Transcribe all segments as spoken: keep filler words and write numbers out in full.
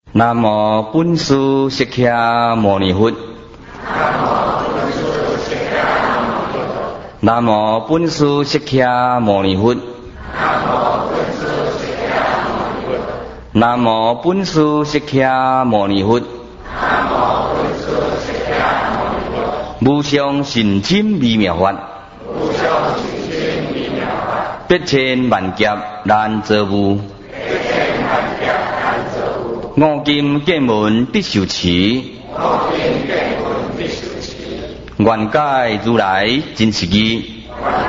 南无本师释迦牟尼佛。南无本师释迦牟尼佛。南无本师释迦牟尼佛。无上甚深微妙法，百千万劫难遭遇。五金剑门必受持，愿解如来真实义。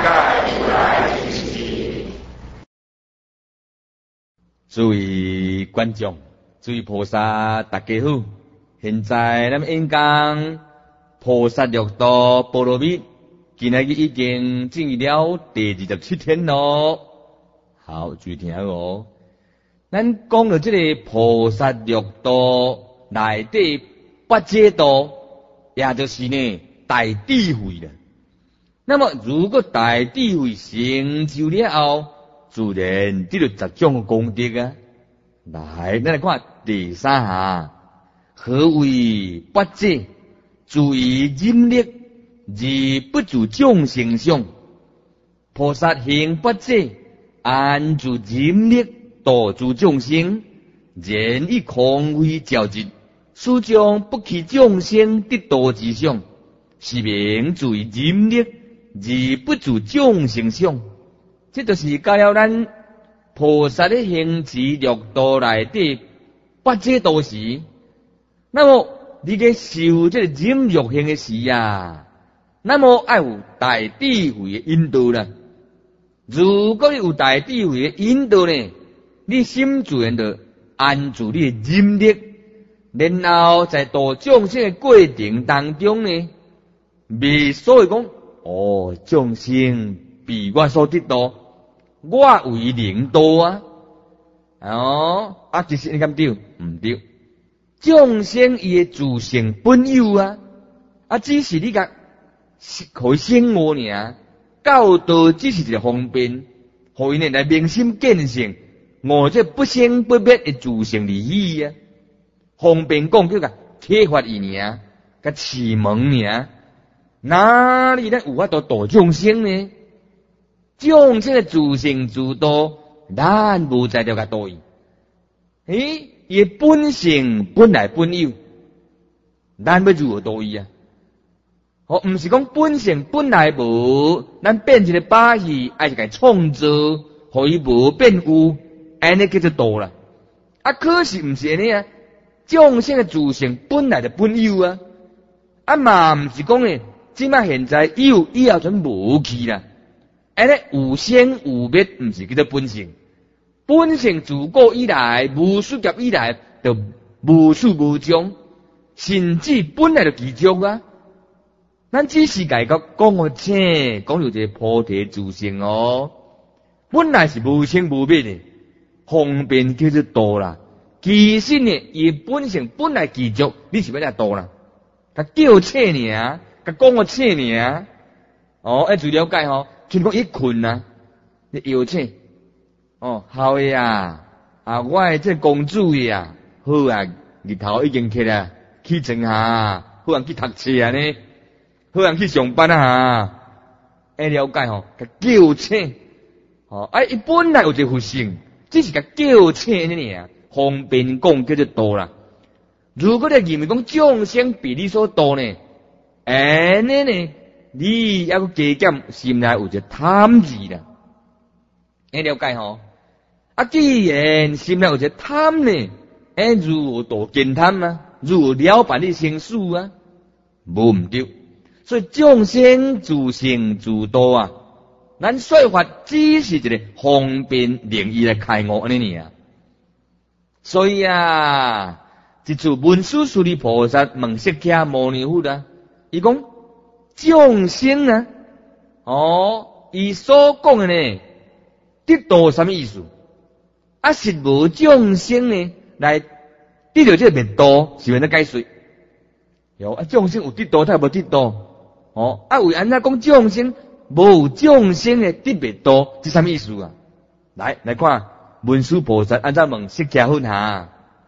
诸位观众，诸位菩萨，大家好！现在咱们演讲菩萨六道波罗蜜，今日已经进入了第二十七天咯。好，注意听哦。咱讲到这个菩萨六道内底八戒道，也就是呢大智慧了。那么如果大智慧成就了后，自然得到十种功德啊。来，咱来看第三下，何为八戒？注意忍力，而不住众生相。菩萨行八戒，安住忍力，度诸众生，然以空慧照之，使将不起众生得度之相，是名注意忍力，而不住众生相。这就是教了咱菩萨的行持六道内底八戒道时，那么你嘅受这个忍辱行的时啊，那么要有大智慧的引导啦。如果你有大智慧的引导呢，你心自然就安住你的忍力，然后在度众生的过程当中呢，未所以讲哦，众生被我所得到，我为领导啊，哦，啊，其实你敢对？唔对。众生伊的自性本有啊，啊，只是你甲可以生活尔，教导只是一个方便，互伊呢来明心见性，我这不生不灭的自性利益啊，方便讲叫甲启发伊尔，甲启蒙尔，哪里咧有法度度众生呢？众生的自性自度，咱无在着甲度伊，诶。伊本性本来本有，咱要如何度伊啊？哦，唔是讲本性本来无，咱变一个把戏，爱是甲创造，互伊无变有，安尼叫做度啦。啊，可是唔是安尼啊，众生的自性本来就本有啊，啊嘛唔是讲诶，即摆现在有，以后全无去啦。安尼有生有灭，唔是叫做本性。本性自古以来，无数劫以来，就无数无种，甚至本来就其中啊。咱只是解讲讲个切，讲到这菩提自性哦，本来是无生无灭的，方便叫做度啦。其实呢，伊本性本来其中，你是要来度啦，甲叫切尔，甲讲个切尔，哦，要注了解吼，像讲一困啊，你摇切。哦，好呀，啊，我诶这公主呀，好啊，日头已经起啦，起床下，好人去读册啊呢，好人去上班啊，爱了解吼，甲叫醒，哦，啊，伊本来有一个佛性，只是甲叫醒呢尔，方便讲叫做度啦。如果你认为讲众生比你所多呢，安尼呢，你要加减心内有一个贪字啦，爱了解吼。啊，既然心内有一个贪呢，哎，如何度见贪啊？如何了办你生死啊？无唔对，所以众生自性自度啊，咱说法只是一个方便令伊来开悟安尼尔。所以啊，一次文殊师利菩萨问释迦牟尼佛啊，伊讲众生啊，哦，伊所讲的呢，得度什么意思？啊，是无众生呢来得到这个灭度，是为了解说。有啊，众生有得度，他无得度。哦，啊，为安怎讲众生无众生的得灭度，是什么意思啊？来来看文殊菩萨安怎问释迦佛下，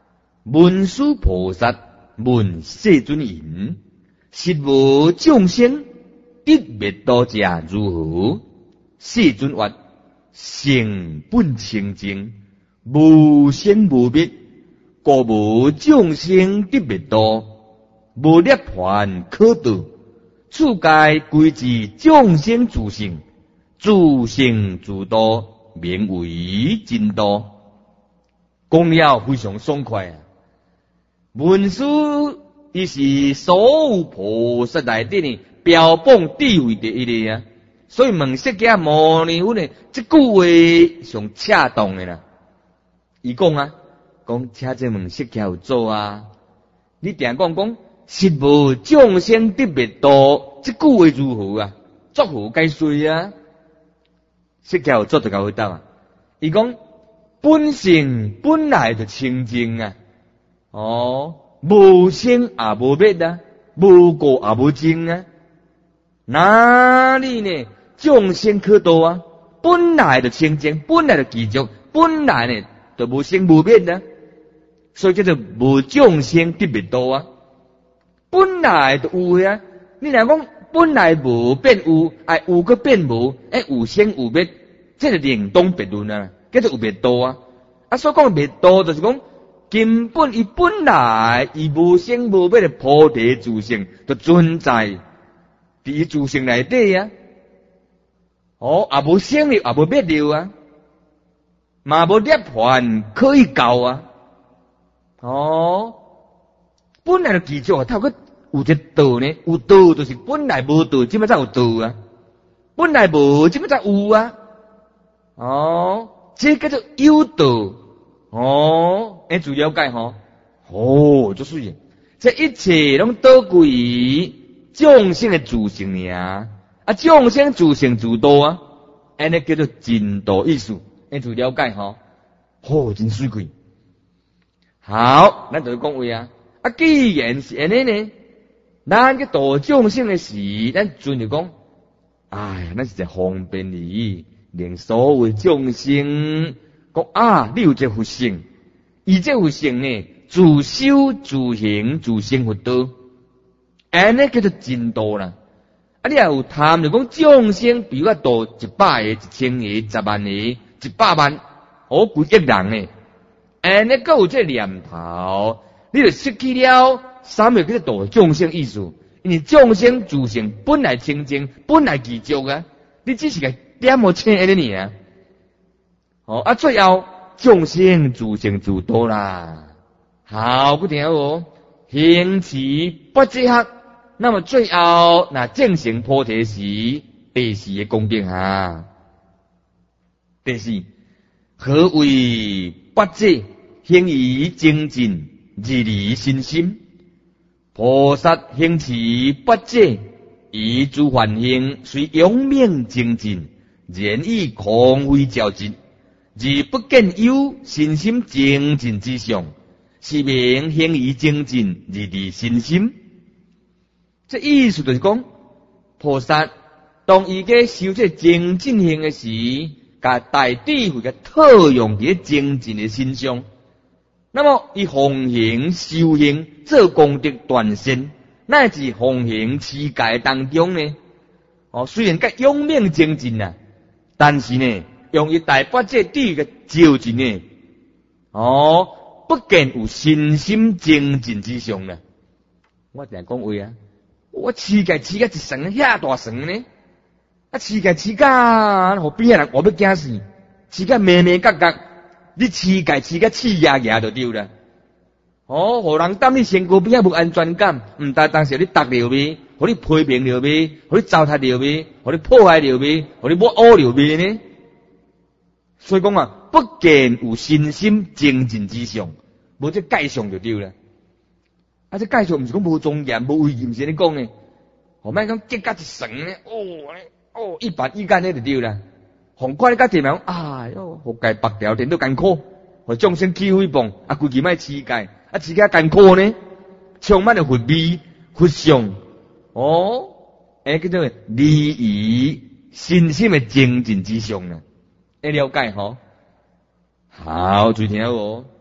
文殊菩萨问世尊言：实无众生一灭道者如何？世尊曰：性本清净，无生无灭，故无众生得灭道，无涅槃可得。此界归之众生自性，自性自道，名为真道。讲了非常爽快啊！文殊伊是所有菩萨内底呢标榜地位第一个啊，所以问释迦牟尼佛呢，这句话上恰当的啦。伊讲啊，讲请这问释迦有做啊，你定讲讲实无众生得灭道，这句话如何啊？作何解说啊？释迦有做就甲回答啊，伊讲本性本来就清净啊，哦，无生也无灭啊，无过也无净啊，哪里呢？众生可度啊，本来就清净，本来就具足，本来呢就无生无灭啊，所以叫做无众生得灭道啊。本来就有啊，你若讲本来无变有，哎有个变无，哎有生有灭，这是另当别论啊，叫做有灭道啊。啊，所讲灭道就是讲根本伊本来伊无生无灭的菩提自性，就存在伫伊自性内底啊。哦，也无生灭，也无灭掉啊，嘛无涅槃可以到啊。哦，本来就具足啊，透过有一道呢，有道就是本来无道，即摆才有道啊。本来无，即摆才有啊。哦，这叫做有道。哦，哎，自了解吼。哦，就是，这一切拢倒归于众生的自性尔。啊，众生自性自道啊，安尼叫做真道意思。哎，自了解吼。哦，真水贵。好，咱就讲话啊。啊，既然是安尼呢，咱去度众生的时，咱准就讲，哎呀，咱是一方便哩，令所有众生讲啊，你有这佛性，以这佛性呢，自修自行自生佛道，安尼叫做真道啦。啊，你也有贪就讲众生，比如我度一百个、一千个、十万个、一百万，好几亿人呢，安尼够有这念头。你就失去了三个叫做众生意思，因为众生自性本来清净，本来具足啊，你只是个点么清安尼尔。哦啊，最后众生自性自道啦。好，不听哦，行持不即刻，那么最后那正成菩提时，第四个功德哈。第四，何为不即？行于精进。日离心心，菩萨行持不即，以诸梵行虽永命精进，然以空慧照进，而不见有心心精进之相，是名行于精进，日离心心。这意思就是讲，菩萨当伊个修这精进行的时，甲大智慧个套用伫精进的身上。那么，以奉行修行做功德断善，乃至奉行持戒当中呢？哦，虽然甲永命精进啊，但是呢，用伊大八戒智个照进呢，哦，不见有身心精进之相啦。我定讲话啊，我持戒持甲一层遐大层呢，啊，持戒持甲，互边个人我要惊死，持甲咩咩角角。你持戒持甲气压压就对啦。哦，互人担你身躯边无安全感，毋单单是你踏落去，互你批评落去，互你糟蹋落去，互你破坏落去，互你摸污落去呢。所以讲啊，不见有身心精进之相，无这界相就对啦。啊，这界相毋是讲无庄严、无威严，是你讲诶。后摆讲结甲一层呢，哦哦，一板一眼呢就对啦。红快你甲地名，哎哟，互界白条天都艰苦，互众生起诽谤，啊，规矩卖持戒，啊，持戒艰苦呢，充满了佛味、佛相，哦，诶，叫做利益心心的精进之相呢，会了解吼？好，最听哦，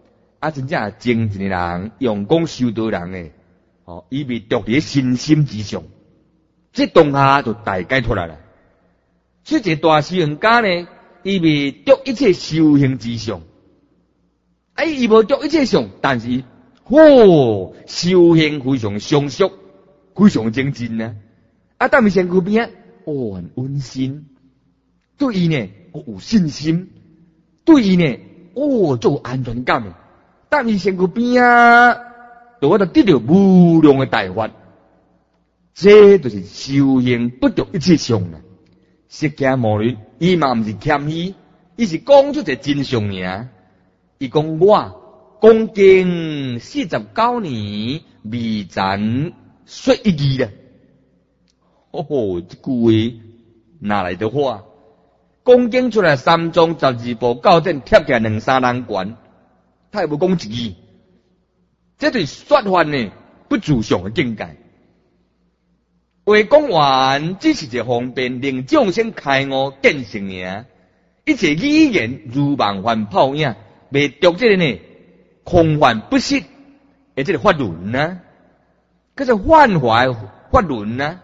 啊，真正精进的人，用功修道人诶，哦，伊未着伫身心之上，这当下就大解脱来了。这一大修行家呢，伊未着一切修行之上，哎，伊无着一切上，但是，哦，修行非常相熟，非常精进啊！啊，当面身躯边，哦，很温馨，对伊呢，哦，有信心，对伊呢，哦，就有安全感诶。当伊身躯边啊，就我得得到无量的大法，这就是修行不着一切相啦。释迦牟尼，伊嘛毋是谦虚，伊是讲出一个真相尔。伊讲我恭敬四十九年，未曾说一句啦。哦，这句话哪来的话？恭敬出来三宗十二部教典贴起来两三人悬，他也无讲一句。这对说法呢不自上的境界。话讲完，只是一个方便令众生开悟见性尔。一切语言如梦幻泡影，未着这个呢空幻不实，而这个法轮啊，叫做幻怀法轮啊。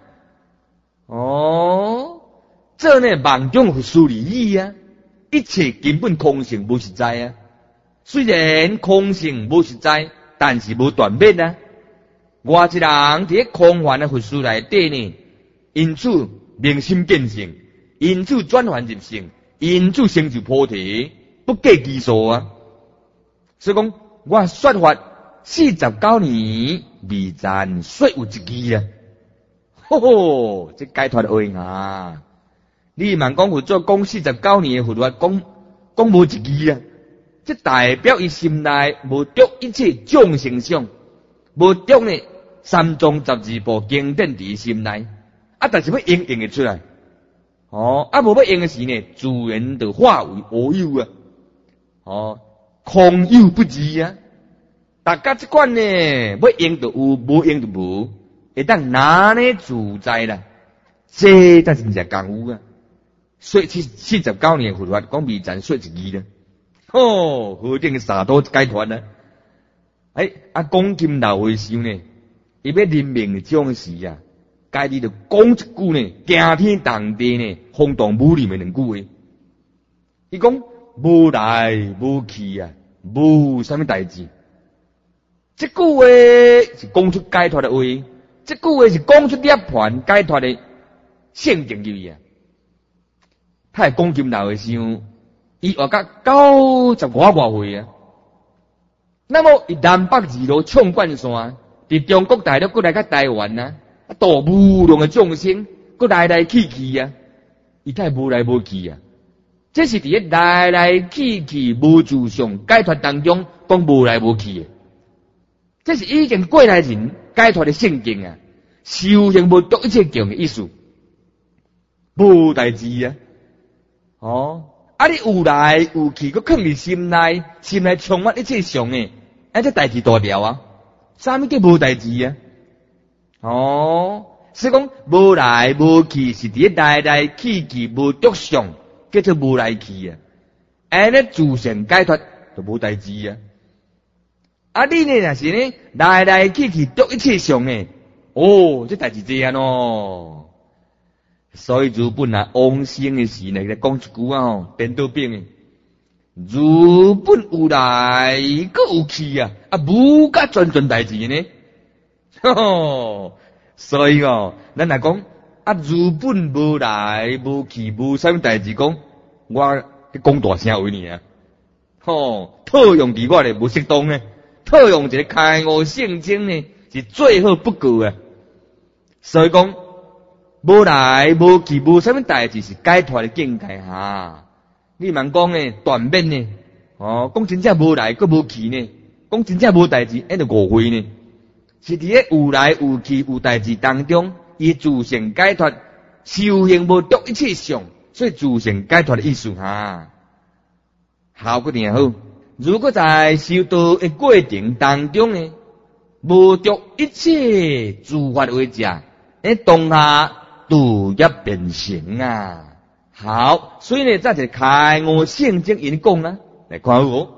哦，这呢梦中佛事理意啊，一切根本空性无实在啊。虽然空性无实在，但是无断灭啊。我一人伫空幻的佛事内底呢，因此明心见性，因此转凡入圣，因此成就菩提，不计其数啊。所以讲，我说法四十九年，未曾说有一句啊。吼吼，这解脱的话啊！你问讲佛祖讲四十九年的佛法，讲讲无一句啊，这代表伊心内无着一切众生相。无着呢，三宗十二部经典伫心内，啊，但是要应用会出来，哦，啊，无要用的时呢，自然就化为无有啊，哦，空有不至啊，大家这款呢，要用就有，无用就无，会当拿呢自在啦，这才真正功夫啊。所以四四十九年佛法讲未曾说一句啦，哦，何等三多解脱呢？哎，啊，讲金老和尚呢，伊要任命的种时啊，家己就讲一句呢，惊天动地呢，轰动武林的两句话。伊讲无来无去啊，无啥物代志。这句话是讲出解脱的话，这句话是讲出涅槃解脱的圣境入去啊。他系讲金老和尚，伊活到九十外外岁啊。那么，以南北二路冲冠线，伫中国大陆过来到台湾啊，度无量的众生，过来来去去啊，伊太无来无去啊。这是伫个来来去去无自相解脱当中，讲无来无去的。这是已经过来人解脱的圣境啊，修行无着一切境的意思，无代志啊。哦，啊你有来有去，佮藏伫心内，心内充满一切相诶。啊，这代志大条啊！啥物叫无代志啊？哦，所以讲无来无去是伫来来去去无着相，叫做无来去啊。安尼自性解脱就无代志啊。啊，你呢若是呢来来去去着一切相诶，哦，这代志这样咯。所以如本啊往生诶时呢，讲一句啊吼，颠倒病诶。如本有来，佮有去啊！啊，无甲全全代志呢。吼，所以哦，咱来讲啊，如本无来，无去，无啥物代志讲，我讲大声为你啊。吼，套用伫我咧无适当呢，套用一个开悟圣经呢，是最好不过啊。所以讲，无来无去，无啥物代志是解脱的境界哈。你问讲呢，断灭呢？哦，讲真正无来，佮无去呢？讲真正无代志，那就误会呢。是伫咧有来有去有代志当中，伊自性解脱，修行无着一切相，所以自性解脱的意思哈。效果定好。如果在修道的过程当中呢，无着一切诸法为者，诶，当下度业变成啊。好，所以呢，在这开悟圣经因讲啊，来看好。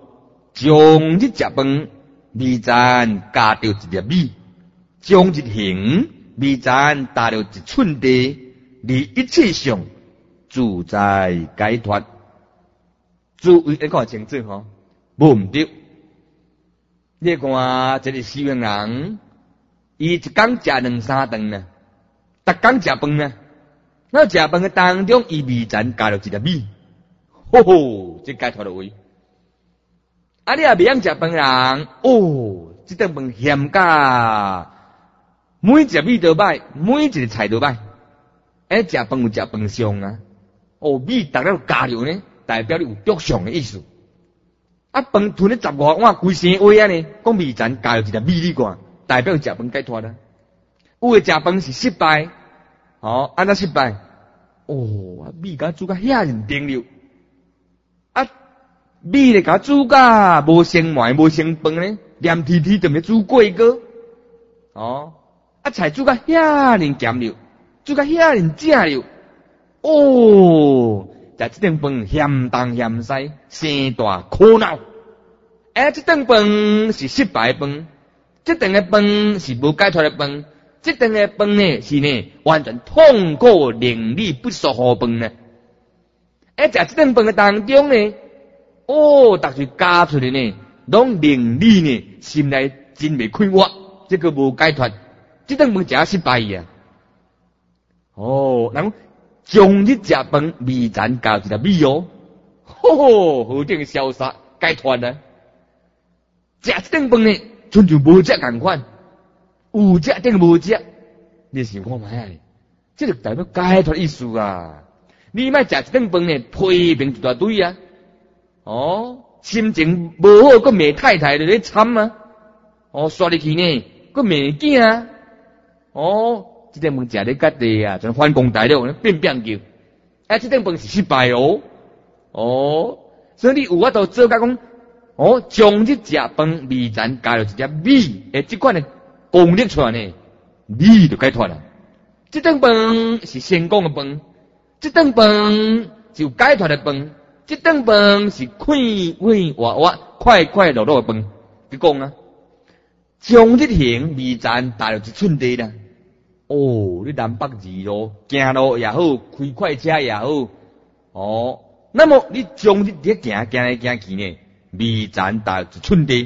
将这食饭米잔加着一粒米，将一行米잔打了一寸地，你一切上自在解脱。注意，你看清楚吼，无毋对。你看这个西方人，伊一工食两三顿呢，逐工食饭呢，那食饭嘅当中，伊米잔加了一粒米，吼吼，这解脱了位。啊，你也袂晓食饭人，哦，这顿饭咸甲每一粒米都歹，每一个菜都歹。哎，食饭有食饭相啊，哦，米逐个加入呢，代表你有着相的意思。啊，饭吞了十五碗规生话啊呢，讲米잔加入一粒米你看，代表食饭解脱啦。有诶食饭是失败，哦，安怎失败？哦，米甲煮甲遐认定了，啊。米咧甲煮甲无生糜无生饭咧，黏踢踢就咪煮过个，哦，啊菜煮甲遐尼咸了，煮甲遐尼正了，哦，食这顿饭咸东咸西，生大苦恼。哎，这顿饭是失败饭，这顿嘅饭是无解脱嘅饭，这顿嘅饭呢是呢完全痛苦令你不舒服饭呢。哎，食这顿饭嘅当中呢。哦，逐句加出来呢，拢令你呢心内真未快活，这个无解脱，这顿饭食失败啊！哦，人将你食饭米잔加一粒米哦，吼吼，好正潇洒解脱啊！食这顿饭呢，纯就无食共款，有食等于无食，你想看卖啊？这就代表解脱意思啊！你莫食这顿饭呢，批评一大堆啊！哦，心情无好，个骂太太就咧惨啊！哦，刷入去呢，个骂囝啊！哦，这顿饭食咧家己啊，像反攻大陆变变叫，啊，这顿饭是失败哦！哦，所以你有法度做甲讲，哦，将这食饭米잔加入一粒米，诶，这款的功力出来呢，你就解脱啦。这顿饭是成功的饭，这顿饭就解脱的饭。这顿饭是快快活活、快快乐乐的饭。你讲啊，将这行米잔打入一寸地啦。哦，你南北二路行路也好，开快车也好，哦，那么你将这啲行行来行去呢，米잔打入一寸地。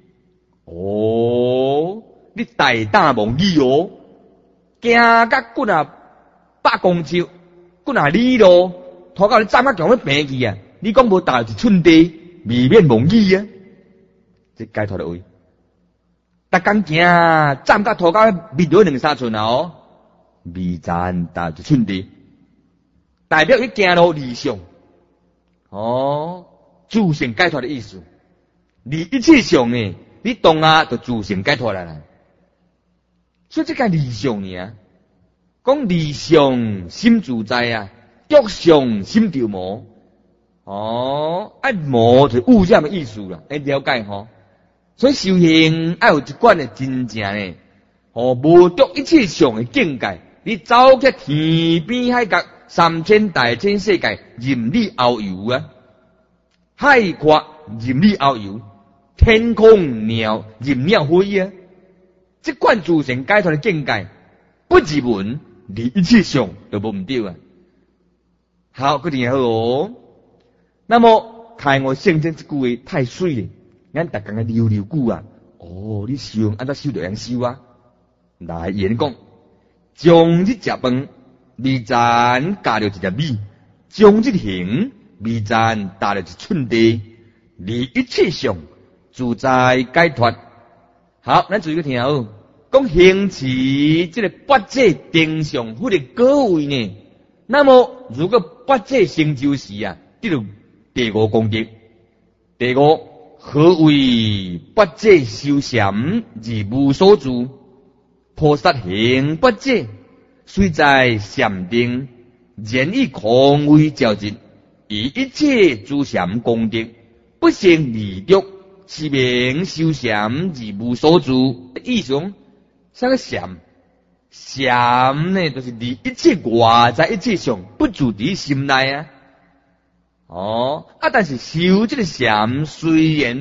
哦，你大胆忘记哦，行甲骨啊百公尺，骨啊里路，拖到你站甲强要平去啊！你讲无打一寸地，未免忘记啊！这解脱的位，逐工行站甲涂到密落两三寸啊！哦，米잔打一寸地，代表你行路理想哦，自性解脱的意思。你一切上呢，你当啊就自性解脱啦。所以这个理想呢，讲理想心自在啊，觉上心着魔。哦，爱魔就污染的意思啦，要了解吼。所以修行爱有一贯的真正呢，哦，无着一切上的境界，你走去天边海角三千大千世界，任你遨游啊，海阔任你遨游，天空鸟任鸟飞啊，这贯自性解脱的境界，不自闻，你一切上都无唔对啊。好，嗰点好哦。那么开我圣经这句话太水了，咱逐工个溜溜句啊。哦，你修安怎修就样修啊？来言讲，将这食饭米잔加了一粒米，将这行米잔打了一寸地，你一切上自在解脱。好，咱注意个听好，讲行持这个八界定上或者各位呢。那么如果八界成就时啊，这就第五功德。第五，何为八界修禅而无所住？菩萨行八界，虽在禅定，然以空位照进，以一切诸禅功德，不胜利欲，是名修禅而无所住。意思啥个禅？禅呢，就是离一切外在一切上不住伫心内啊。哦，啊，但是修这个禅虽然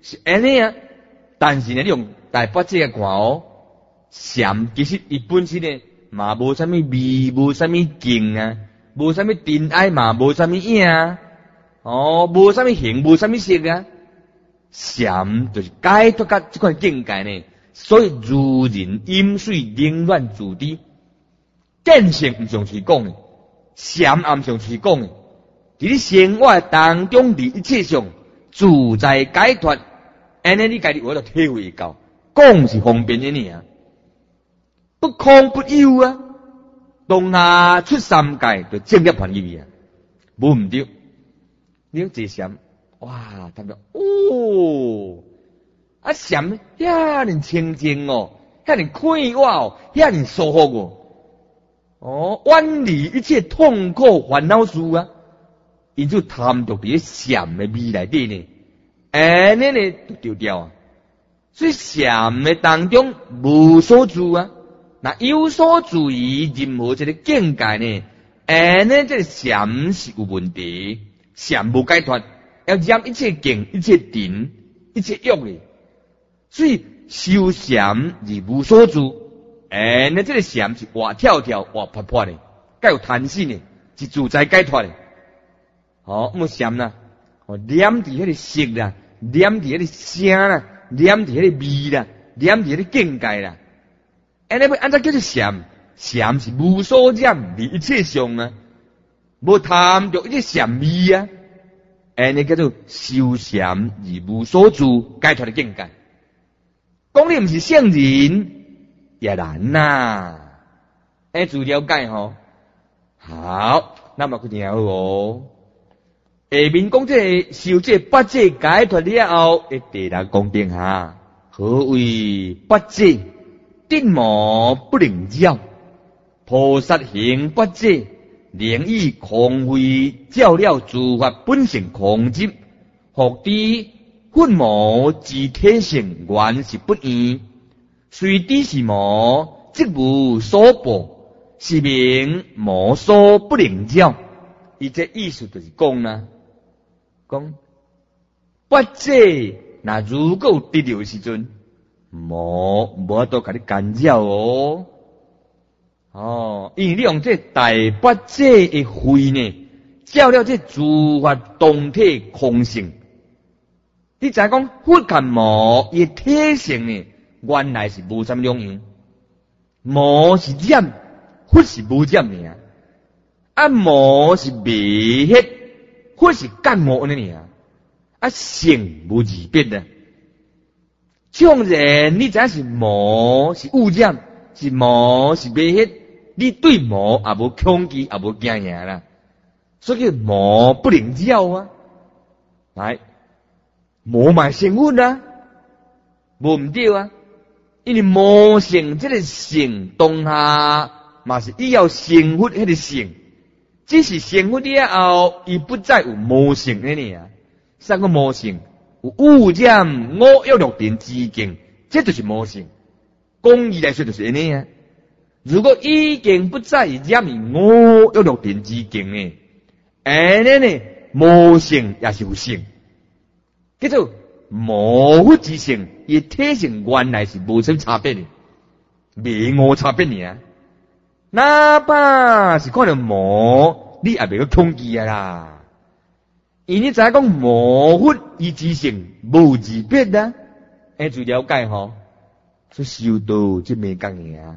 是安尼啊。但是呢，你用大八戒看哦，禅其实伊本身呢，嘛无啥物味，无啥物劲啊，无啥物尘埃嘛，无啥物影啊，哦，无啥物形，无啥物色啊。禅就是解脱甲这款境界呢，所以如人饮水，冷暖自知。见性毋上去讲的，禅也毋上去讲的，伫你生活当中，伫一切上自在解脱。安尼你家己我就体会到，讲是方便的呢，不空不有啊。当下出三界就正入凡去啊，无毋对。你讲坐禅，哇，他讲哦，啊禅遐尼清净哦，遐尼快活哦，遐尼舒服哦，哦，远离一切痛苦烦恼事啊，因就贪着伫禅的味内底呢。安尼呢就丢掉啊，所以禅的当中无所住啊，那有所住于任何一个境界呢，安尼这个禅是有问题，禅无解脱，要染一切境、一切尘、一切欲的，所以修禅而无所住，安尼这个禅是活跳跳、活泼泼的，该有弹性的，是自在解脱的。好，我们禅啦，哦，念伫迄个色啦。念伫迄个声啦，念伫迄个味啦，念伫迄个境界啦。安尼要安怎叫做禅？禅是无所染，离一切相啊，无贪着一切禅味啊。安尼叫做修禅而无所住，解脱的境界。讲你毋是圣人也难呐、啊。安自了解吼。好，那么去听好哦。下面讲这个修这八戒解脱了后，会地来讲定下，何为八戒？定魔不能教，菩萨行八戒，能以空慧照了诸法本性空寂，复知混魔之体性原是不异，虽知是魔，即无所报，是名魔所不能教。伊这意思就是讲啦。讲八戒，那如果得到时阵，无无都甲你干扰哦。哦，因为你用这大八戒的慧呢，照了这诸法动体空性。你知影讲佛甲魔伊体性呢，原来是无啥两样。魔是染，佛是无染尔。啊，魔是未迄。或是干魔呢？啊，啊性无二别的。纵然你知是魔是污染，是魔是未迄，你对魔也无恐惧，也无惊吓啦。所以魔不能教啊。来，魔嘛生活啊，无毋对啊。因为魔性这个性当下嘛是伊要生活迄个性。只是生活了后，伊不再有魔性的呢啊！三个魔性有污染五欲六尘之境，这就是魔性。讲义来说就是安尼啊。如果已经不再染于五欲六尘之境呢，安尼呢魔性也是有性，叫做魔佛之性，伊体性原来是无什差别的，没无差别呢。哪怕是看到魔，你也袂个恐惧啊啦。因你知影讲魔佛伊之性无二别啊，哎，就了解吼，所以修道即没讲嘢啊。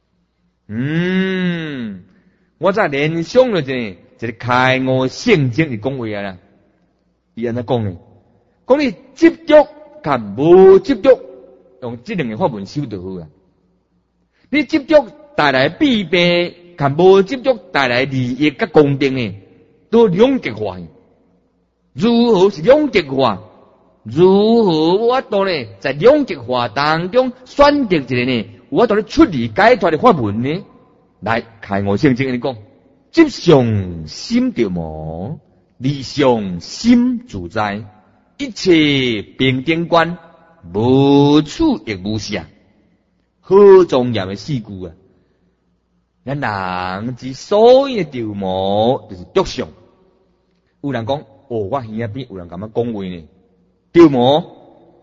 嗯，我再联想了这，这个开悟圣经的讲话啊啦，伊安怎讲呢？讲你执着甲无执着，用这两个法门修就好啊。你执着带来弊病，甲无执着带来利益甲功德呢，都两极化。如何是两极化？如何我都呢在两极化当中选择一个呢？我都咧出离解脱的法门呢？来，开悟圣经你讲，执上心着魔，离上心自在，一切平等观，无处亦无暇。好重要的四句啊！咱人之所以着魔，就是着相。有人讲，哦，我耳仔边有人咁样讲话呢，着魔，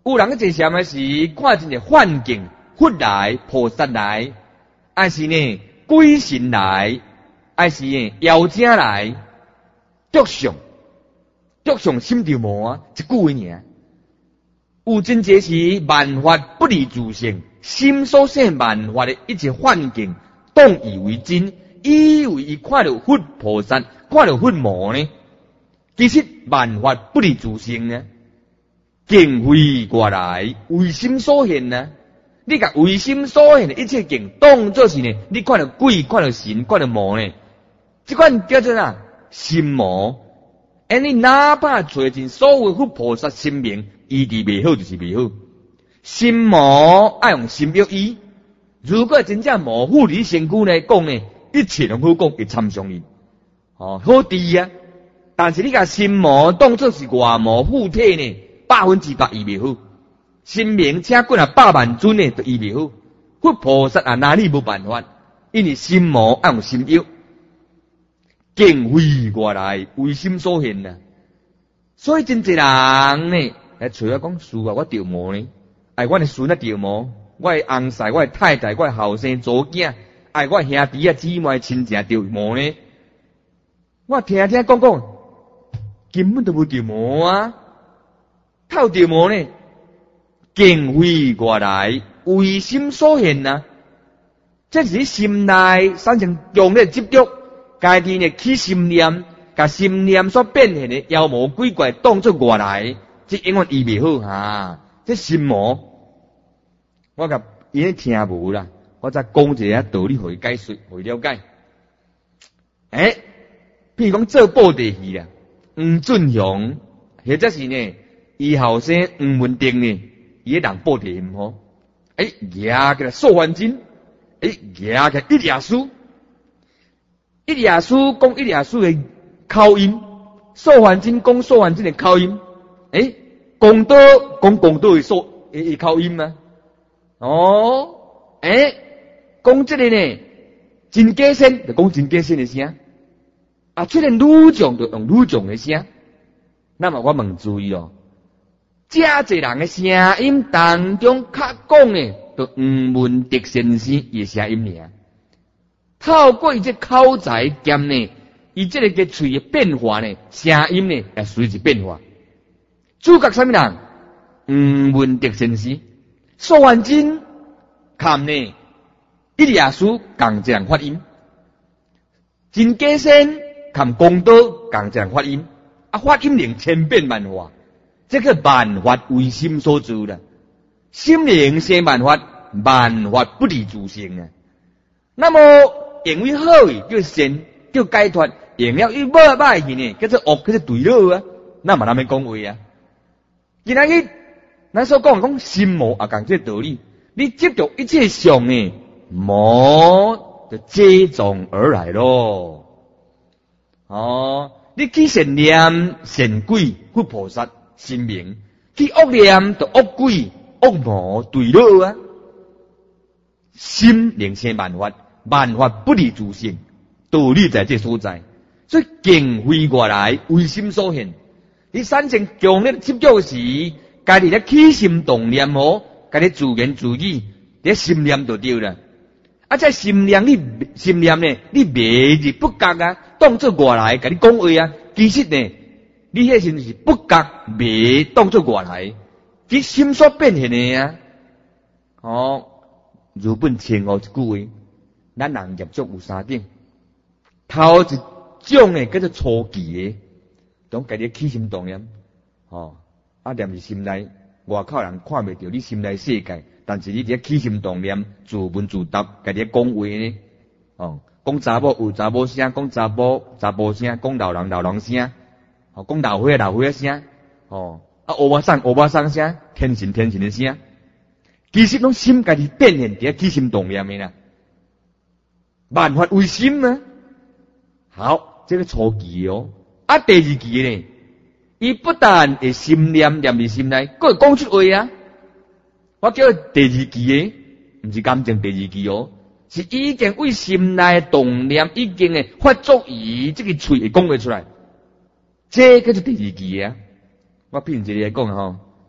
有人去坐禪的时，看见一个幻境，佛来、菩萨来，还是呢鬼神来，还是呢妖精来，脚上脚上心着魔啊，一句话尔。有真济时，万法不离自性，心所现万法的一切幻境，当以为真，以为伊看到佛菩萨，看到佛魔呢？其实万法不离自性呢，境非过来，为心所现呢？你甲为心所现的一切境，当作是呢？你看到鬼，看到神，看到魔呢？这款叫做啊心魔。而你哪怕找尽所有佛菩萨心名，伊伫未好就是未好。心魔爱用心药医。如果真正无护理身躯来讲呢，一切拢好讲会参详伊，哦，好治啊。但是你甲心魔当作是外魔附体呢，百分之百医未好。心明请过啊百万尊呢，都医未好。佛菩萨啊，哪里无办法？因为心魔爱用心药。境非外来，为心所现啊！所以真侪人呢，来找我讲师啊，我着魔呢，哎，我的孙啊着魔，我的翁婿、我的太太、我的后生祖囝，哎，我的兄弟啊姊妹亲戚着魔呢。我听听讲讲，根本都无着魔啊，透着魔呢？境非外来，为心所现啊！这是心内产生强烈执着。家己呢起心念，甲心念所变现的妖魔鬼怪当作外来，这永远医未好哈。这心魔，我甲伊听无啦，我再讲一下道理，互伊解说，互伊了解。诶、欸，譬如讲做布袋戏啦，黄俊雄，或者是呢，伊后生黄文定呢，伊个人布袋戏唔好，诶、欸，举个素还真，诶、欸，举个一耶稣。一耶稣讲一耶稣的口音，素还真讲素还真的口音，诶，公道讲公道的素的口音吗？哦，诶，讲这个呢，真假仙就讲真假仙的声，啊，出现女将就用女将的声。那么我问注意哦，这侪人的声音当中，较讲的就黄文德先生的声音尔。透过伊这口才兼呢，伊这个个嘴的变化呢，声音呢也随之变化。主角什么人？黄文德先生，素还真看呢，一耶稣共这样发音，真假仙看公道共这样发音，啊，发音能千变万化，这个万法为心所造的，心灵生万法，万法不离自性啊。那么因为好意叫善，叫解脱；因了伊歹歹去呢，叫做恶，叫做对了啊。那么咱们讲话啊，今仔日咱所讲讲心魔啊，讲这道理。你执着一切相呢，魔就接踵而来咯。哦，你去善念善鬼佛菩萨心明，去恶念就恶鬼恶魔对了啊。心灵生万法。万法不离自性，道理在这所在。所以境非外来，为心所现。你产生强烈执着时，家己咧起心动念好，家己自言自语，你心念就对了。啊，这心念你心念呢，你袂是不觉啊，当作外来，家己讲话啊。其实呢，你迄时是不觉袂当作外来，即心所变现的啊。哦，日本前后一句话。咱人业足有三种，头一种诶叫做初期诶，当家己起心动念，哦，啊念是心内，外口人看袂到你心内世界，但是你伫起心动念，自问自答，家己讲话呢，哦，讲查某有查某声，讲查某查甫声，讲老人老人声，哦，讲老岁老岁声，哦，啊乌巴桑乌巴桑声，天神天神诶声，其实拢心家己变现伫起心动念诶啦。万法为心啊！好，这个初期哦，啊，第二期呢，伊不但会心念念伫心内，佫会讲出话啊。我叫第二期诶，毋是感情第二期哦，是已经为心内动念已经诶发作于这个嘴会讲会出来，这个是第二期啊。我譬如一个来讲吼，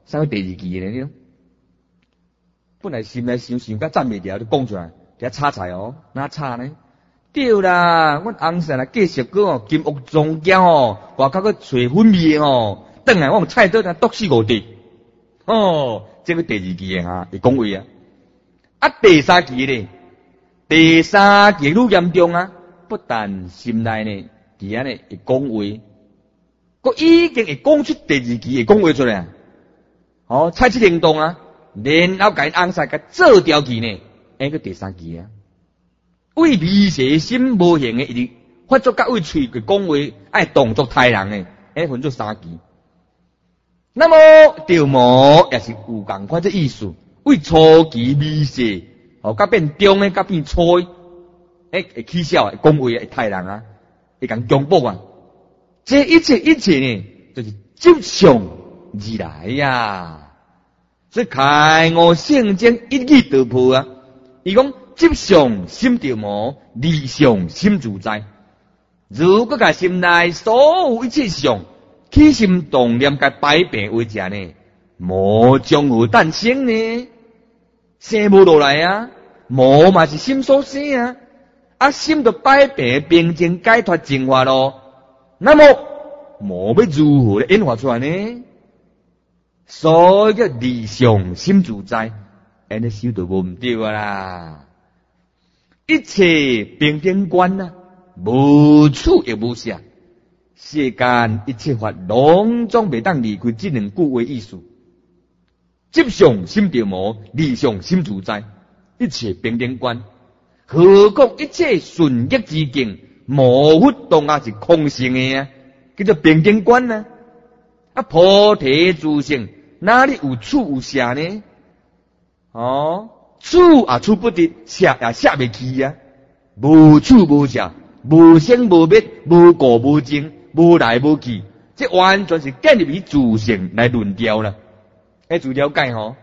啥个第二句呢？你本来心内想想甲赞袂了，就讲出来，遐插菜哦，哪插呢？对啦，阮翁婿若继续个哦，金屋藏娇哦，外口个找粉面哦，等来我菜刀若剁死五滴。哦，这个第二句诶哈，会讲话啊。啊，第三句咧，第三句愈严重啊，不但心内呢，伫安尼会讲话，佮已经会讲出第二句会讲话出来。哦，采取行动啊，然后甲因翁婿甲做掉去呢，迄个第三句啊。为微细心无形诶，一直发作甲为喙去讲话，爱动作太人诶，迄分做三句。那么调模也是有共款这意思，为初期微细，哦，甲变中诶，甲变粗诶，诶，会起笑，会讲话，会太人啊，会共强迫啊。这一切一切呢，就是接上而来呀。所以开悟圣经一语道破啊，伊讲接上心调模，理上心自在。如果甲心内所有一切上起心动念，甲摆平为者呢，无将何诞生呢？生无落来啊，无嘛是心所生啊，啊心就摆平平静解脱净化咯。那么无要如何来演化出来呢？所以叫理上心自在，安尼修就无毋对啊啦。一切平等观啊，无处亦无下。世间一切法，拢总袂当离开这两句话意思。接上心调模，理上心自在，一切平等观。何况一切顺逆之境，无活动啊是空性的啊，叫做平等观啊。啊，菩提自性哪里有处有下呢？哦，处也处不得，下也下袂去啊。无处无下，无生无灭，无过无净，无来无去，这完全是建立于自性来论调啦。哎，自了解吼。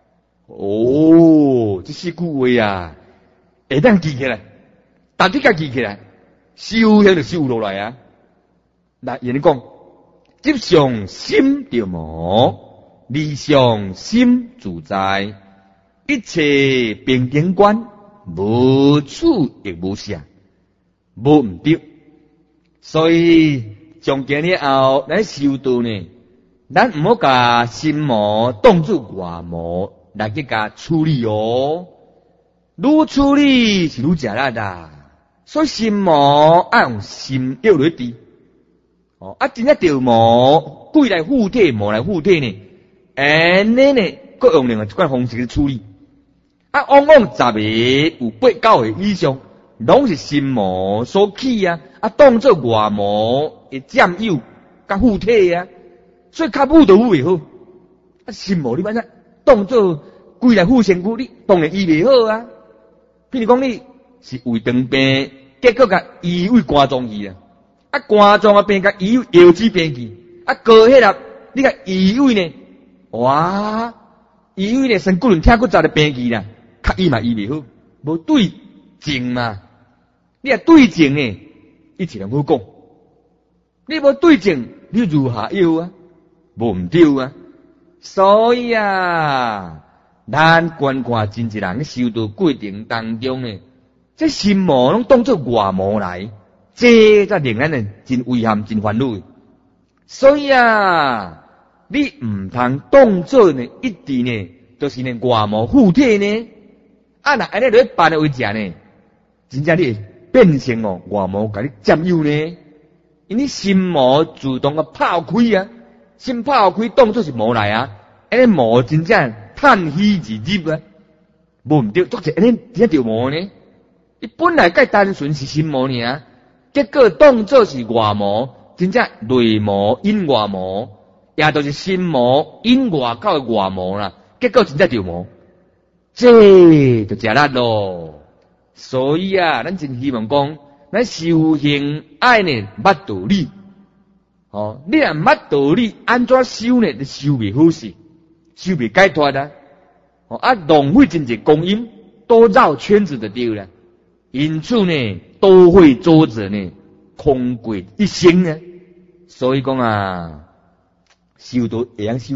哦，这四句话啊，会当记起来，大家记起来，修行就修落来啊。那人讲，接上心调模，理上心自在，一切平等观，无处亦无下，无毋对。所以从今日后来修道呢，咱毋好甲心魔当作外魔来去甲处理哦，愈处理是愈食力啦。所以心魔爱用心药来治。哦，啊，真正调魔，鬼来护体，魔来护体呢？安尼呢，各用另外一款方式去处理。啊，往往十个有八九个以上，拢是心魔所起啊，啊，当作外魔会占有甲护体啊，所以较武就武袂好。啊，心魔你反正当作鬼来护身躯，你当然医袂好啊。譬如讲你是胃肠病，结果甲医胃肝脏去啊。啊，肝脏啊病甲胰胃腰子病去，啊高血压，你甲胰胃呢？哇，胰胃呢生骨轮疼骨杂的病去啦，较医嘛医袂好，无对症嘛。你若对症呢，一切人好讲。你无对症，你如何药啊？无毋对啊。所以啊，咱观看真一人修道过程当中呢，这心魔拢当作外魔来。这才令咱呢真危险、真烦恼。所以啊，你唔通当作呢一直呢，就是呢外魔附体呢。啊，那安尼来办的为者呢，真正你变成哦外魔甲你占有呢。因为心魔自动啊泡开啊，心泡开当作是魔来啊，安尼魔真正趁虚而入啊，无毋对，作者安尼真正着魔呢。你本来该单纯是心魔呢。结果当作是外魔，真正内魔引外魔，也就是心魔引外口的外魔啦。结果真正着魔，这就食力咯。所以啊，咱真希望讲，咱修行爱呢捌道理。哦，你若捌道理，安怎修呢？就修袂好势，修袂解脱啊！哦啊，浪费真济光阴，多绕圈子就对了。因此呢，都会作者呢，空过一生呢。所以讲啊，修道会晓修呢，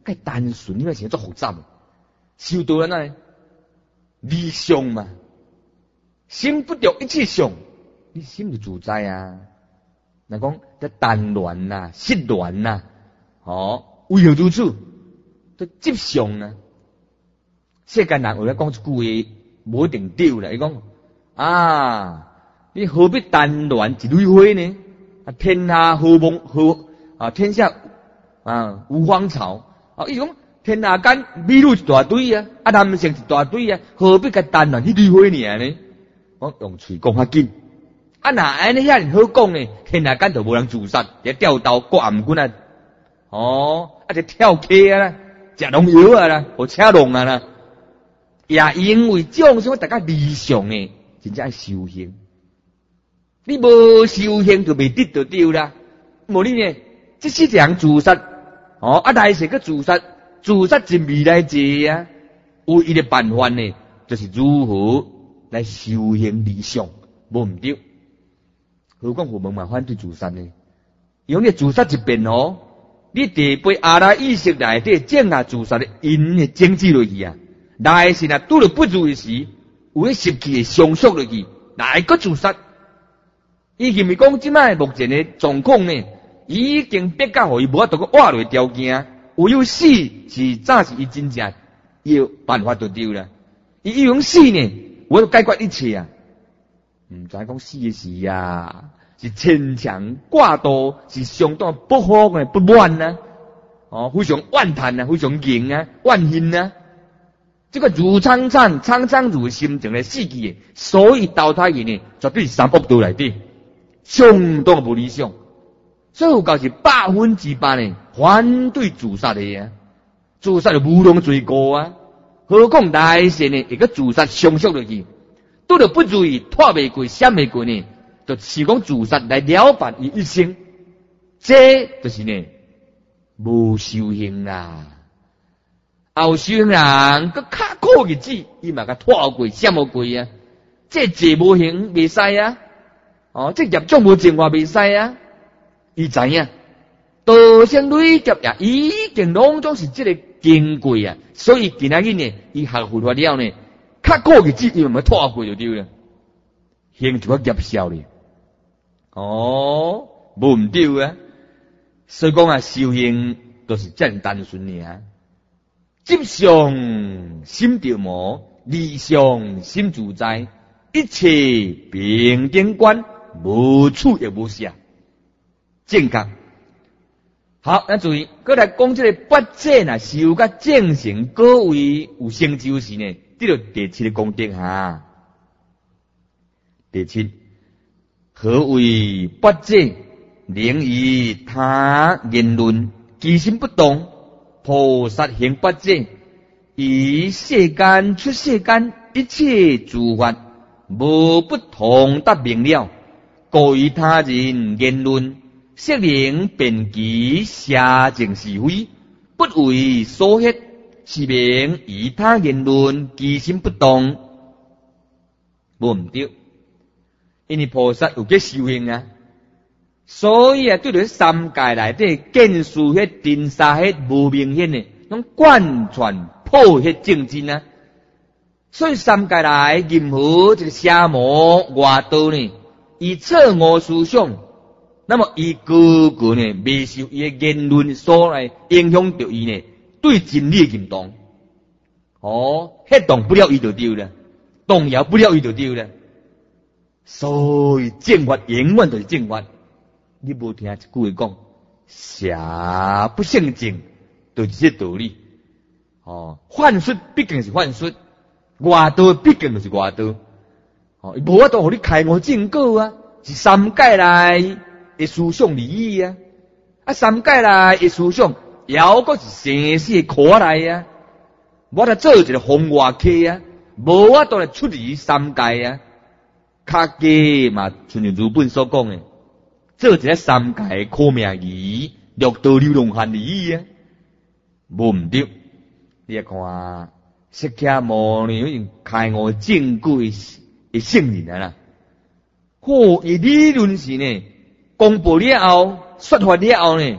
介单纯，你咪想做复杂。修道人呢，理想嘛，心不着一切相，你心就自在啊。人讲得单乱呐、失乱呐，哦，为何如此？都接相啊。世间人有咧讲一句话，无一定对啦。伊讲啊，你何必单乱一蕊花呢？啊，天下何梦何啊？天下啊无芳草啊！伊讲天下间美女一大堆啊，啊男性一大堆啊，何必甲单乱一蕊花尔呢？我用嘴讲较紧。啊，那安尼遐尔好讲呢？天下间就无人自杀，一吊刀割颔棍啊！哦，啊，就跳溪啊啦，食农药啊啦，或车龙啊啦。也因为这种什大家理想呢，真正爱修行。你无修行就未得得到啦。无你呢，这是人自杀，哦，啊来世个自杀，自杀真未来济啊。唯一的办法呢，就是如何来修行理想，无唔对。何况我们嘛反对自杀呢？因为自杀一遍哦，你地被阿拉意识内底种下自杀的因的种子落去啊。来是若拄了不如意时，有咧失去的相续落去，来个自杀。伊是咪讲即摆目前的状况呢？已经逼到互伊无法度个活落条件，有有死是早是伊真正要办法就对啦。伊用死呢，我要解决一切啊！唔知讲死的事啊，是牵强挂多，是相当不好嘅不满啊！哦，非常怨叹啊，非常硬啊，怨恨啊！这个如苍苍，苍苍如心情的死去，所以投胎去呢，绝对是三恶道内底，相当不理想。所以有教是百分之百呢反对自杀的啊，自杀就无容罪过啊。何况来世呢，一个自杀相续落去，拄着不注意，拖未过，闪未过呢，就是讲自杀来了凡伊一生，这就是呢无修行啦。后修行人个较苦日子，伊嘛甲拖过、闪过啊。这坐无行未使啊，哦，这业障无净化未使啊。伊知影，道生累劫也已经拢总是这个经过啊，所以今仔日呢，伊学佛法了呢，较苦日子伊嘛拖过就对了，行就较业消咧。哦，无唔对啊，所以讲啊，修行都是这样单纯尔。执相心着魔，理想心自在，一切平等观，无处也无暇。正确。好，咱注意，搁来讲这个八戒呐，修甲正成果位有成就时呢，这个第七个功德哈。第七，何为八戒？能以他言论，其心不动。菩萨行八戒，以世间出世间，一切诸法无不同得明了，故于他人言论，识明辨其邪正是非，不为所ฮ็，是名以他言论，其心不动。无唔对，因为菩萨有去修行啊。所以啊，对着三界内底见识迄、定杀迄无明显的，拢贯穿破迄正真啊。所以三界内任何一个邪魔外道呢，以错误思想，那么伊个个呢未受伊的言论所来影响着伊呢，对真理认同。哦，迄动不了伊就对了，动摇不了伊就对了。所以正法永远就是正法。你无听一句话讲，邪不胜正，就是这道理。哦，幻术毕竟是幻术，外道毕竟就是外道。哦，无法度互你开悟正果啊，是三界内的思想利益啊。啊，三界内的思想，犹个是生死的苦来啊。我来做一个风外客啊，无法度来出离三界啊。较加嘛，像如本所讲的。做一个三界苦命鱼，六道流浪汉鱼啊，无唔对。你看释迦牟尼已经开悟正果的圣人啊啦。好，伊理论是呢，公布了后，说法了后呢，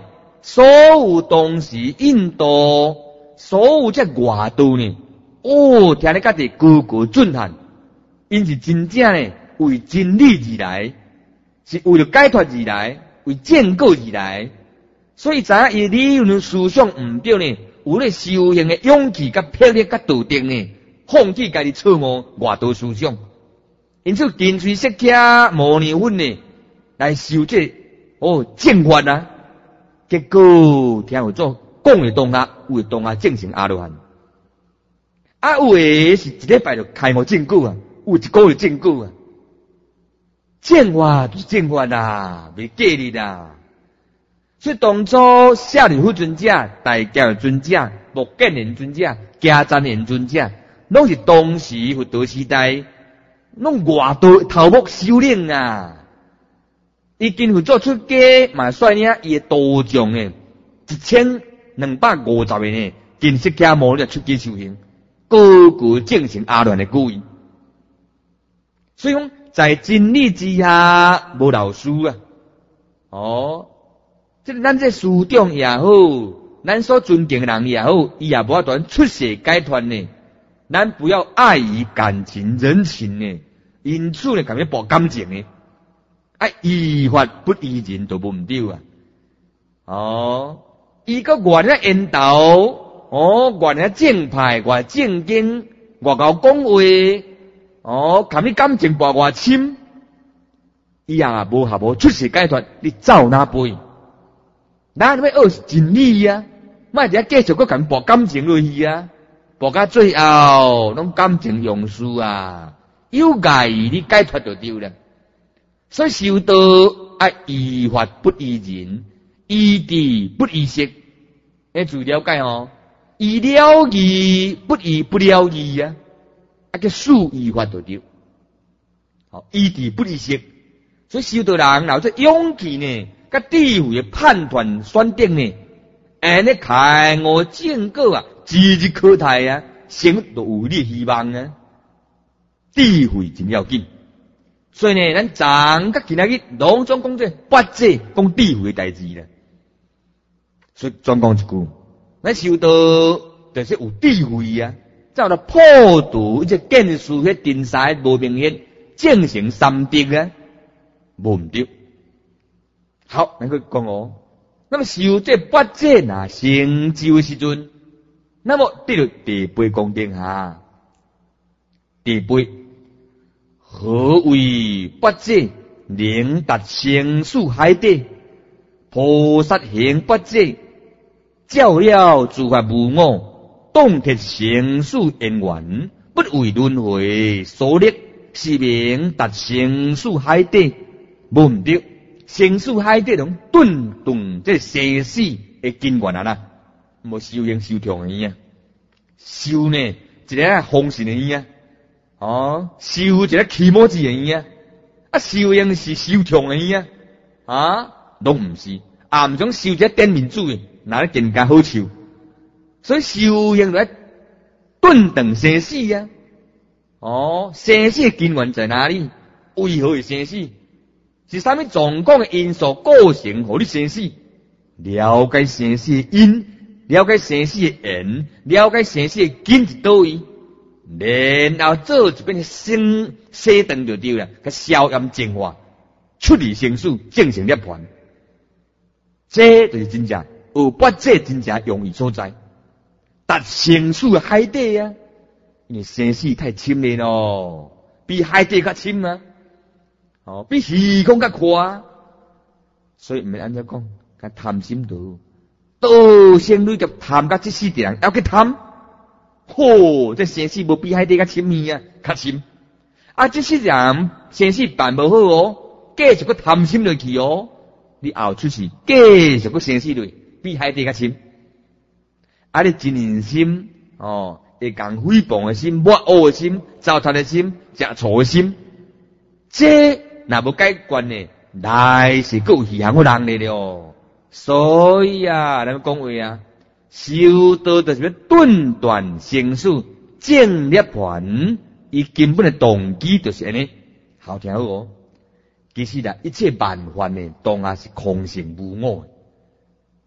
所有当时印度所有这外道呢，哦，听你家己高高震撼，因是真正呢为真理而来，是为了解脱而来，为建构而来。所以知影伊理论思想毋对呢，有咧修行的勇气、甲魄力、甲道德呢，放弃家己错误外道思想。因此，金槌释迦牟尼佛呢来受这哦正法啊，结果听有做讲的当下，有的当下证成阿罗汉。啊，有的是一礼拜就开幕证据啊，有一个月证据啊，正法就是正法啦，袂假哩啦。所以当初舍利弗尊者、大教尊者、目犍连尊者、迦旃延尊者，拢是当时佛陀时代，拢外道头目首领啊。伊今佛做出家，嘛率领伊的道众呢，一千两百五十个呢，金释迦牟尼出家修行，个个证成阿罗汉的果位。所以讲，在真理之下，无老师啊，哦。即咱这师长也好，咱所尊敬的人也好，伊也无法度出世解脱呢。咱不要碍于感情、人情呢，因此呢，咁样博感情呢，啊，依法不依人，都无唔对啊。哦，伊个原来引导，哦，原来正派，原正经，外交讲话，哦，咁你感情博外深，伊也无合无出世解脱，你走哪杯？咱要学真理啊，莫只继续搁咁博感情落去啊，博到最后拢感情用事啊，有碍于你解脱就对了。所以修道啊，依法不依人，依智不依识，你注意了解哦。依了义不依不了义啊，啊叫数依法就对。好，依智不依识，所以修道人有这勇气呢。甲智慧的判断选定呢，安尼开悟正果啊，指日可待啊，生都有你希望啊。智慧真要紧，所以呢，咱昨甲今仔日拢总讲这八者讲智慧的代志啦。所以专讲一句，咱修道就是有智慧啊，才有得破除一只见识迄定势无明显，正成三德啊，无唔对。好，咱去讲哦。那么修这八者呐成就的时阵，那么得到第八功德哈。第八，何为八者？能达生死海底，菩萨行八者，照了诸法无我，洞彻生死因缘，不为轮回所力，是名达生死海底，无唔对。生死海底拢顿顿这生死的根源啊啦，无修行修痛的伊啊，修呢一个丰盛的伊啊，哦，修一个起毛子的伊啊，啊修行是修痛的伊啊，啊，拢唔是，啊唔想修一个天民主的，那咧更加好笑，所以修行来顿顿生死啊，哦，生死的根源在哪里？为何会生死？是啥物状况的因素构成，互你生死？了解生死的因，了解生死的缘，了解生死的根是倒位，然后做一遍生死断就对了，甲消炎净化，出离生死，正成涅槃。这就是真正有八者真正容易所在，达生死的海底啊！因为生死太深了咯，比海底较深啊！哦，比虚空较宽，所以唔免安怎讲，甲贪心度，道生女甲贪甲即世地人，要去贪，吼，这生死无比海底较深咪啊，较深。啊，即世人生死办无好哦，继续个贪心落去哦，你后出世继续个生死落，比海底较深。啊，你真人心哦，会讲诽谤的心、抹恶的心、糟蹋的心、食醋的心，这。那无解决呢，来是够有稀罕个人嚟了。所以啊，咱讲话啊，修道就是要顿断生死，正涅槃，伊根本的动机就是安尼。好听好哦。其实啊，一切万法呢，当然是空性无我。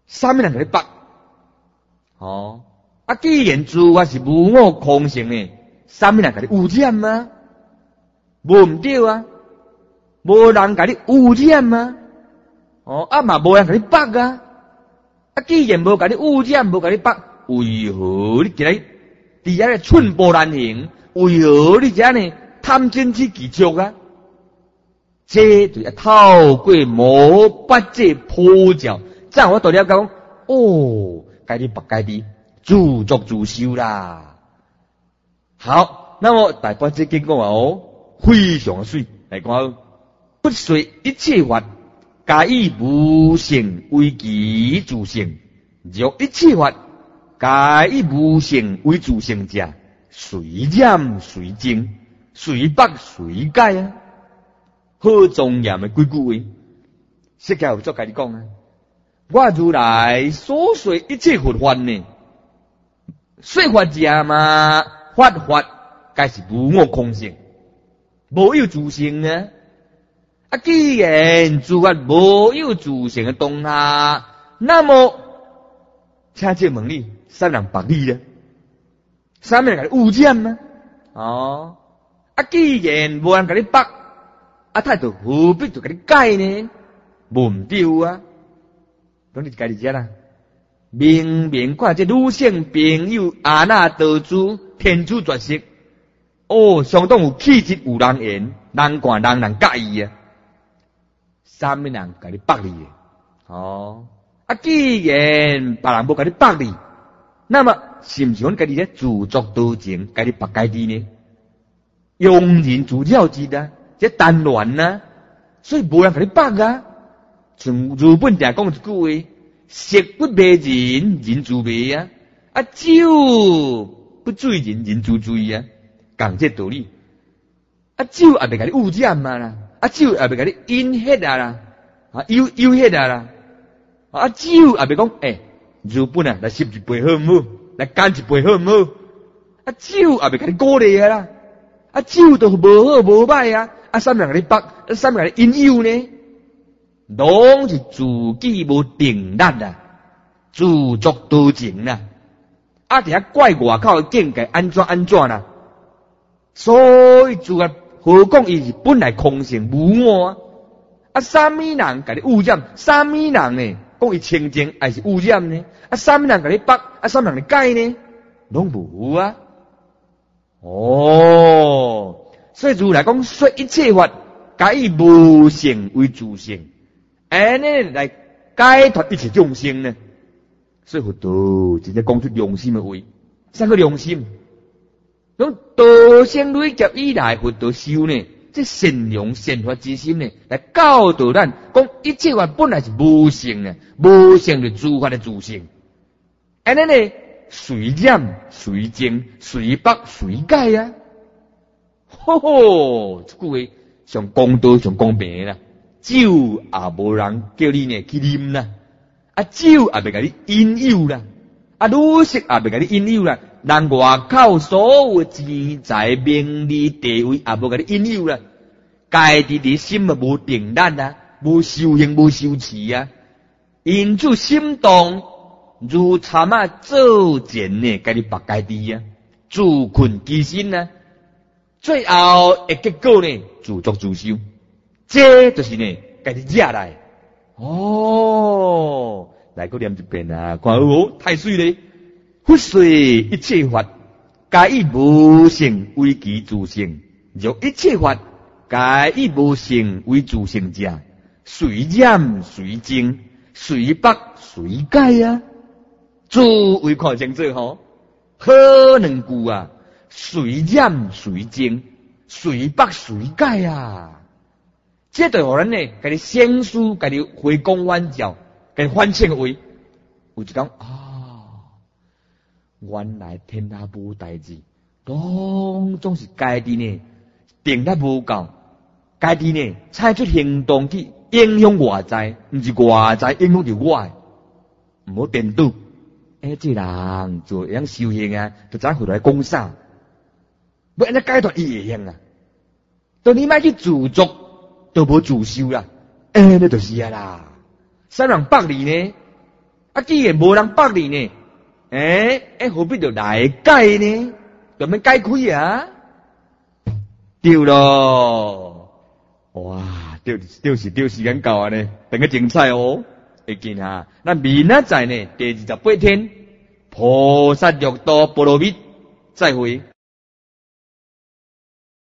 啥物人甲你绑？哦，啊，既然自法是无我空性呢，啥物人甲你污染啊？无毋对啊，无人甲你污染啊，哦，啊嘛无人甲你绑啊，啊，既然无甲你污染，无甲你绑，为何你今日伫遐咧寸步难行？为何你遮呢贪嗔痴忌足啊？这就要透过无八戒普教，这样我都了解讲，哦，该你白该你自作自受啦。好，那么大八戒经讲话哦，非常水来讲，不随一切法，皆以无性为其自性，若一切法，皆以无性为自性者，随染随净，随百随解啊。好庄严的几句话，释迦有作甲你讲啊。我如来所说一切佛法呢，说法者嘛，法法皆是无我空性，无有自性啊。啊，既然诸法无有自性的当下，那么，请借问你，啥人绑你啊？啥物人甲你污染啊？哦，啊，既然无人甲你绑。啊，他就何必就甲你解呢？无毋对啊！讲你家己遮啦，明明看这女性朋友阿那得主天主绝色，哦，相当有气质有人缘，人看人人介意啊！啥物人甲你绑你？哦，啊，既然别人无甲你绑你，那么是毋是讲家己咧自作多情，家己绑家己呢？庸人自扰之啊！这单乱呐，所以无人甲你绑啊。像日本定讲一句话：食不迷人，人自迷啊；啊酒不醉人，人自醉啊。讲这道理，啊酒也袂甲你污染啊啦，啊酒也袂甲你引血啊啦，啊诱诱血啊啦，啊酒也袂讲诶，日本啊来吸一杯好唔好？来干一杯好唔好？啊酒也袂甲你鼓励啊啦，啊酒都无好无歹啊。啊，啥物人甲你绑？啊，啥物人甲你引诱呢？拢是自己无定力啊，自作多情啦。啊，伫遐怪外口的境界安怎安怎啦？所以自啊，何况伊是本来空性无我啊？啊，啥物人甲你污染？啥物人呢？讲伊清净还是污染呢？啊，啥物人甲你绑？啊，啥物人甲你解呢？拢无啊。哦。所以如来讲说一切法，皆以无性为自性，安尼来解脱一切众生呢。所以佛陀直接讲出良心的话，啥个良心？讲道生累劫以来，佛陀修呢，这善良善法之心呢，来教导咱讲一切法本来是无性的，无性就诸法的自性。安尼呢，随染随净，随百随解啊。吼吼，这句话上公道上公平啦，酒也无人叫你呢去啉啦，啊酒也袂甲你引诱啦，啊女色也袂甲你引诱啦，人外口所有钱财名利地位也无甲你引诱啦，家己伫心啊无定力啊，无修行无修持啊，因此心动如参啊做前呢，家己白家己啊，自困其身啊。最后的结果呢，自作自受，这就是呢，家己惹来。哦，来个念一遍啊，看哦，太水咧！不随一切法，皆以无性为其自性；若一切法，皆以无性为自性者，随染随净，随百随解啊！诸位看清楚吼，好两句啊！随染随净，随百随解啊！这对我人呢，给你先书，给你回光返照，给你反省为，有一讲啊，原来天下无代志，拢总是家己呢定力无够，家己呢采取行动去影响外在，毋是外在影响着我，唔好颠倒。哎，这人做样修行啊，就怎回来讲啥？要安尼解脱伊会用啊！到你莫去自作，都无自修啦，安尼就是啊啦。啥人绑你呢？ 啊，既然无人捌你呢，诶、欸，何必就来改呢？就免改开啊？对咯，哇，对，就是对时间到啊呢，等个精彩哦，会见哈。那明仔载呢，第二十八天，菩萨六道波罗蜜，再会。